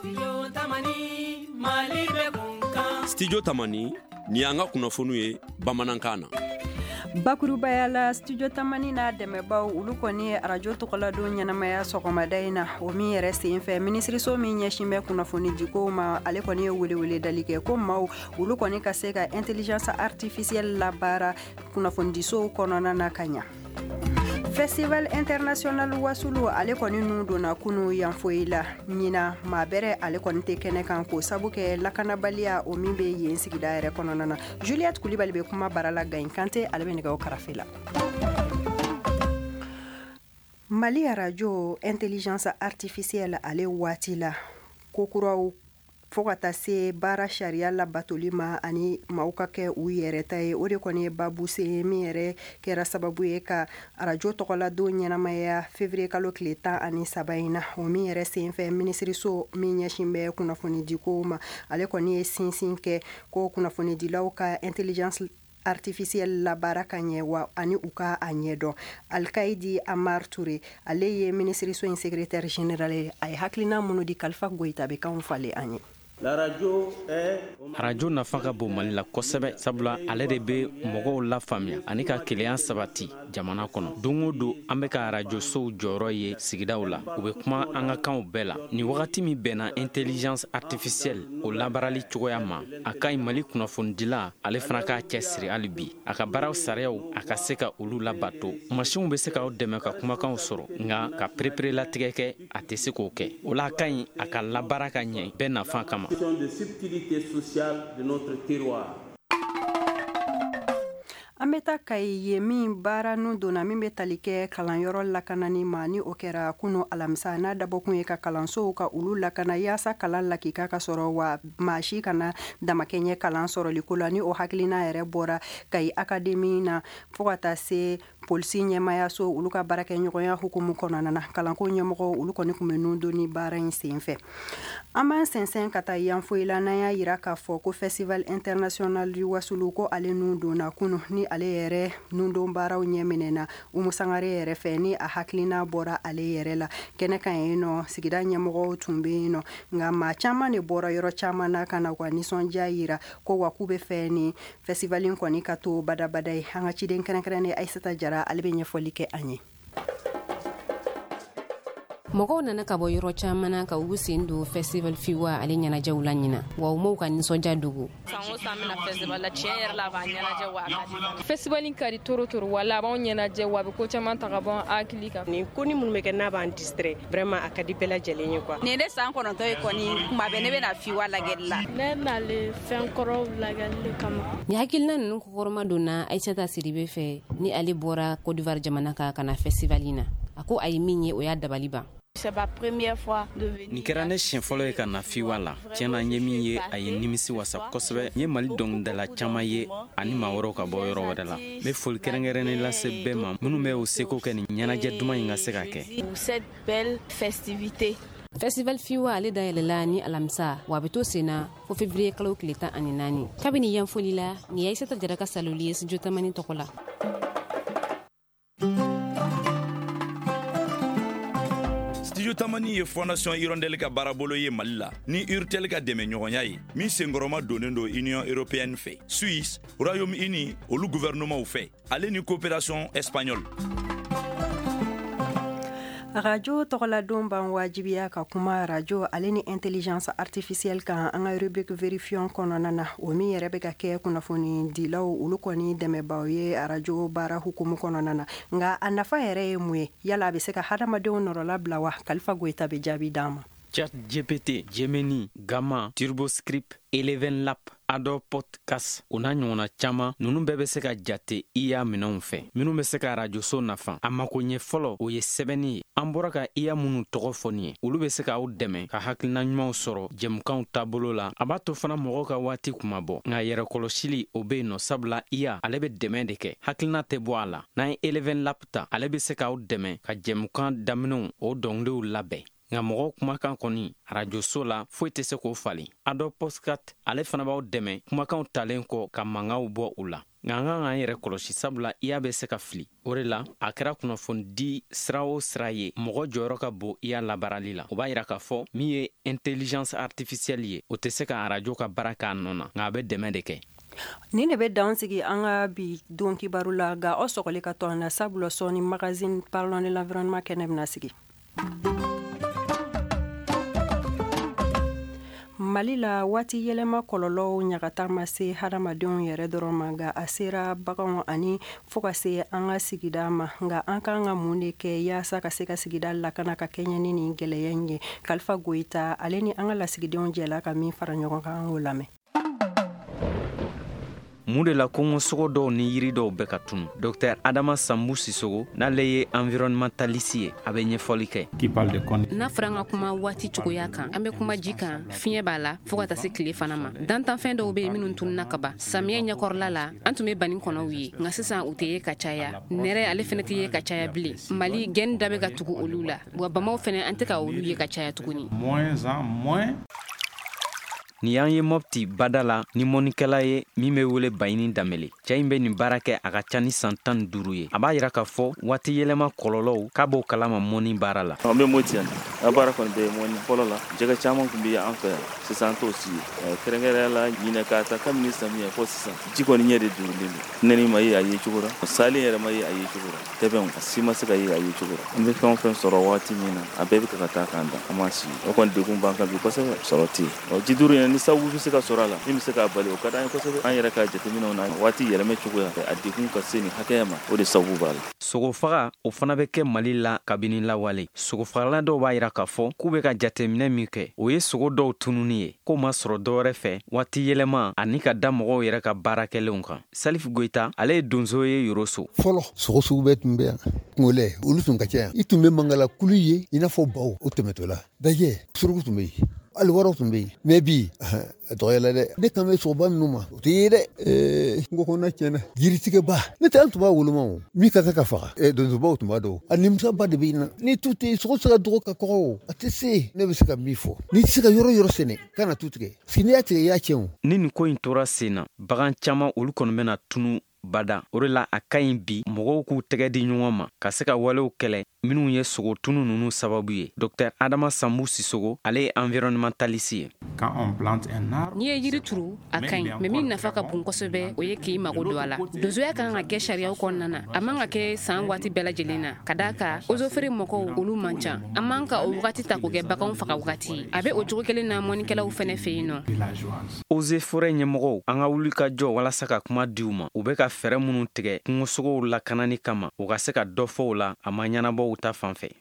Studio Tamani ni an ka kunnafoniw ye bamanankan na. Bakurubaya la Studio Tamani n'a dɛmɛbaw olu kɔni ye radio tɔgɔladon ɲɛnamaya sɔgɔmada in na o min yɛrɛ sen fɛ minisiriso min ɲɛsin bɛ kunnafoni diko ma ale kɔni ye welewele dali kɛ ko maaw olu kɔni ka se ka intelligence artificielle labaara kunnafonidisow kɔnɔna na ka ɲa. Festival international wasulu ale kɔni nu donna kunu yanfoyi la ɲina maa bɛrɛ ale kɔni tɛ kɛnɛ kan ko sabu kɛ lakanabaliya o min bɛ yen sigida yɛrɛ kɔnɔna na. Juliette Kulibali bɛ kuma bara la Gayin Kante ale bɛ nɛgɛw karafe la. Mali radio intelligence artificielle ale waati la kokuraw fo ka taa se baara sariya labatoli ma ani maaw ka kɛ u yɛrɛ ta ye o de kɔni ye babu se min yɛrɛ kɛra sababu ye ka radio tɔgɔladon ɲɛnamaya février kalo tile 13 in na o min yɛrɛ sen fɛ minisiriso min ɲɛsin bɛ kunnafonidiko ma ale kɔni ye sinsin kɛ ko kunnafonidilaw ka intelligence artificielle labaara ka ɲɛ wa ani u ka a ɲɛdɔn. Alkaidi Amar Touré ale ye minisiriso in secrétaire général ye a ye hakilina minnu di Kalifa Goyita bɛ kanw fale an ye. Radio nafa ka bon Mali la kosɛbɛ sabula ale de bɛ mɔgɔw la faamuya ani ka kelenya sabati jamana kɔnɔ. Don o don an bɛ ka radio sow jɔyɔrɔ ye sigidaw la u bɛ kuma an ka kanw bɛɛ la. Ni wagati min bɛnna intelligence artificielle o labaarali cogoya ma a ka ɲi Mali kunnafonidila ale fana k'a cɛsiri hali bi a ka baaraw sariyaw a ka se ka olu labato. Masiinw bɛ se k'aw dɛmɛ ka kumakanw sɔrɔ nka ka pereperelatigɛ kɛ a tɛ se k'o kɛ. O la a ka ɲi a ka labaara ka ɲɛ bɛɛ nafa kama. De subtilité sociale de notre terroir. An bɛ taa Kayi ye min baara nu donna min bɛ tali kɛ kalanyɔrɔ lakanani ma ni o kɛra kunu alamisa n'a dabɔkun ye ka kalansow ka olu lakana yaasa kalan lakika ka sɔrɔ wa maa si kana damakɛɲɛ kalan sɔrɔliko la ni o hakilina yɛrɛ bɔra Kayi akademi na fo ka taa se polisi ɲɛmayaso olu ka baarakɛɲɔgɔnya hukumu kɔnɔna na kalanko ɲɛmɔgɔ olu kɔni kun bɛ nu don ni baara in sen fɛ. An b'an sɛnsɛn ka taa yanfoyi la n'an y'a yira k'a fɔ ko festival international du wasulu ko ale nu donna kunu ni ale yɛrɛ nundon baaraw ɲɛminɛna Umu Sangare yɛrɛ fɛ ni a hakilina bɔra ale yɛrɛ la kɛnɛ kan yen nɔ sigida ɲɛmɔgɔw tun bɛ yen nɔ nka maa caman de bɔra yɔrɔ caman na ka na ka nisɔndiya yira ko wa k'u bɛ fɛ ni festivalin kɔni ka to badabada ye. An ka ciden kɛrɛnkɛrɛnnen Aissata Jara ale bɛ ɲɛfɔli kɛ an ye. Mɔgɔw nana ka bɔ yɔrɔ caman na ka u sen don festival fiwa ale ɲɛnajɛw la ɲina wa u m'u ka nisɔndiya dogo. San mina festival la tiɲɛ yɛrɛ la b'a ɲɛnajɛ wa festival ka di toro wala b'anw ɲɛnajɛ wa a bɛ ko caman ta ka bɔ hakili kan. Nin ko ni minnu bɛ kɛ n'a b'an distrait vraiment a ka di bɛɛ lajɛlen ye quoi. Nin de san 9 ye kɔni kuma bɛ ne bɛna fiwa lagɛli la. Ne nale fɛn kɔrɔw lagɛli kama. Ni hakilina ninnu kɔkɔrɔma donna Aissata Sidibe fɛ ni ale bɔra Côte d'Ivoire jamana kan ka na festival in na a ko a ye min ye o y'a dabali ban. Ni kɛra ne siɲɛ fɔlɔ ye ka na fiwa la tiɲɛna n ye min ye a ye nimisi wasa kosɛbɛ n ye Mali dɔnkilidala caman ye ani maa wɛrɛw ka bɔ yɔrɔ wɛrɛ la n bɛ foli kɛrɛnkɛrɛnnen lase bɛɛ ma minnu bɛ o seko kɛ nin ɲɛnajɛ duman in ka se ka kɛ. Festival fiwa ale dayɛlɛla ni alamisa wa a bɛ to sen na fo février kalo tile 14 kabini yanfoli la ni ye Aissata Jara ka saloli ye Studio Tamani tɔgɔ la. Studio Tamani ye Fondation Hirondelle ka baarabolo ye Mali la ni Urtel ka dɛmɛ ɲɔgɔnya ye min senkɔrɔma donnen do Union européenne fɛ Suisse Royaume-Uni olu gouvernement fɛ ale ni coopération espagnole. Radio tɔgɔladon b'an wajibiya ka kuma radio ale ni intelligence artificielle kan an ka rubrique vérifiant kɔnɔna na o min yɛrɛ bɛ ka kɛ kunnafoni dilaw olu kɔni dɛmɛbaaw ye radio baara hukumu kɔnɔna na nka a nafa yɛrɛ ye mun ye yala a bɛ se ka hadamadenw nɔrɔla bila wa Kalifa Goyita bɛ jaabi d'an ma. ChatGPT, Gemini, Gamma, TurboScript, Eleven Lab, Adobe Podcast, o n'a ɲɔgɔnna caman ninnu bɛɛ bɛ se ka jate IA minɛnw fɛ minnu bɛ se ka radioso nafa a makoɲɛ fɔlɔ o ye sɛbɛnni ye an bɔra ka IA minnu tɔgɔ fɔ nin ye olu bɛ se k'aw dɛmɛ ka hakilina ɲumanw sɔrɔ jɛmukanw taabolo la a b'a to fana mɔgɔw ka waati kuma bɔ nka yɛrɛkɔlɔsili o bɛ yen nɔ sabula IA ale bɛ dɛmɛ de kɛ hakilina tɛ bɔ a la n'an ye Eleven Lab ta ale bɛ se k'aw dɛmɛ ka jɛmukan daminɛw o dɔnkiliw labɛn nka mɔgɔw kumakan kɔni arajoso la foyi tɛ se k'o falen. Ado Postcat ale fana b'aw dɛmɛ kumakanw talen kɔ ka mankanw bɔ u la. Nka an kan k'an yɛrɛ kɔlɔsi sabula iya bɛ se ka fili. O de la a kɛra kunnafoni di sira o sira ye mɔgɔ jɔyɔrɔ ka bon iya labarali la. O b'a yira k'a fɔ min ye intelligence artificielle ye o tɛ se ka arajo ka baara k'a nɔ na nka a bɛ dɛmɛ de kɛ. Ni ne bɛ dan sigi an ka bi don kibaru la nka aw sɔgɔli ka to an na sabula sɔɔni magazine parlant de l'environnement kɛnɛ bɛna sigi. Mali la waati yɛlɛma kɔlɔlɔw ɲagata ma se hadamadenw yɛrɛ dɔrɔn ma nka a sera baganw ani fo ka se an ka sigida ma nka an kan ka mun de kɛ yaasa ka se ka sigida lakana ka kɛɲɛ ni nin gɛlɛya in ye. Kalifa Goyita ale ni an ka lasigidenw jɛla ka min fara ɲɔgɔn kan an k'o lamɛn. Mun de la kɔngɔsogo dɔw ni yiri dɔw bɛ ka tunu. Dr Adama Sambu Sisogo n'ale ye environnementaliste ye a bɛ ɲɛfɔli kɛ. N'a fɔra an ka kuma waati cogoya kan an bɛ kuma ji kan fiɲɛ b'a la fo ka taa se tile fana ma. Dantanfɛn dɔw bɛ yen minnu tununa ka ban. Samiyɛ ɲɛkɔrɔla la an tun bɛ bani kɔnɔw ye nka sisan u tɛ ye ka caya. Nɛrɛ ale fɛnɛ tɛ ye ka caya bilen. Mali gɛnni da bɛ ka tugu olu la wa bamaw fɛnɛ an tɛ ka olu ye ka caya tuguni. Ni y'an ye Mopti bada la ni mɔnikɛla ye min bɛ wele Bayini Danbele. Cɛ in bɛ nin baara kɛ a ka ca ni san 15 ye. A b'a yira k'a fɔ waati yɛlɛma kɔlɔlɔw k'a b'o kalama mɔni baara la. An bɛ Mopti yan a baara kɔni bɛ mɔni fɔlɔ la jɛgɛ caman tun bɛ an fɛ yan sisan an t'o si ye. Kɛrɛnkɛrɛnnenya la ɲinɛ k'a ta kabini samiyɛ fɔ sisan ji kɔni ɲɛ de durulen don. Nɛni ma ye a ye cogo la salen yɛrɛ ma ye a ye cogo la tɛbɛnw a si ma se ka ye a ye cogo la. An bɛ fɛn o fɛn sɔrɔ waati min na a bɛɛ bɛ ka taa k'an da an ma si o kɔni degun b'an kan bi kosɛbɛ sɔrɔ tɛ yen. Ji duuru in ni sababu bɛ se ka sɔrɔ a la min bɛ se k'a bali o ka d'an ye kosɛbɛ an yɛrɛ ka jateminɛw na waati yɛlɛmɛ cogoya a degun ka se nin hakɛya ma o de sababu b'a la. Sogofaga o fana bɛ kɛ Mali la kabini lawale. Sogofagala dɔw b'a yira k'a fɔ k'u bɛ ka jateminɛ min kɛ o ye sogo dɔw tununi ye k'o ma sɔrɔ dɔwɛrɛ fɛ waati yɛlɛma ani ka da mɔgɔw yɛrɛ ka baarakɛlenw kan. Salif Goyita ale ye donso ye Yoroso. Fɔlɔ sogo sugu bɛɛ tun bɛ yan kungolɛ olu tun ka ca yan i tun bɛ mangala kulu ye i n'a fɔ baw o tɛmɛtɔ la dajɛ suruku tun bɛ yen hali wɔɔrɔw tun bɛ yen mɛ bi a dɔgɔyala dɛ ne kan bɛ sogoba minnu ma o tɛ ye dɛ n ko kɔnɔ tiɲɛna jiritigɛba ne tɛ an tun b'a woloma o min ka ka faga donsobaw tun b'a dɔn a nimisaba de bɛ yen na ni tu tɛ sogo se ka dɔgɔ ka kɔgɔ o a tɛ se ne bɛ se ka min fɔ n'i tɛ se ka yɔrɔ sɛnɛ ka na tu tigɛ sigi n'i y'a tigɛ i y'a tiɲɛ o. Ni nin ko in tora sen na bagan caman olu kɔni bɛna tunu bada o de la a ka ɲi bi mɔgɔw k'u tɛgɛ di ɲɔgɔn ma ka se ka walew kɛlɛ minnu ye sogo tunu ninnu sababu ye. Dr Adama Sambu Sisogo ale ye environnementaliste ye. N'i ye yiri turu a ka ɲi mɛ min nafa ka bon kosɛbɛ o ye k'i mago don a la. Donsoya kan ka kɛ sariyaw kɔnɔna na a man ka kɛ san waati bɛɛ lajɛlen na ka d'a kan ozofere mɔgɔw olu man ca an man ka o wagati ta k'o kɛ baganw faga wagati a bɛ o cogo kelen na mɔnikɛlaw fɛnɛ fɛ yen nɔ. Oze forêt ɲɛmɔgɔw an ka wuli ka jɔ walasa ka kuma di u ma u bɛ ka fɛɛrɛ minnu tigɛ kungosogow lakanani kama u ka se ka dɔ fɔ o la a ma ɲɛnabɔw ta fan fɛ.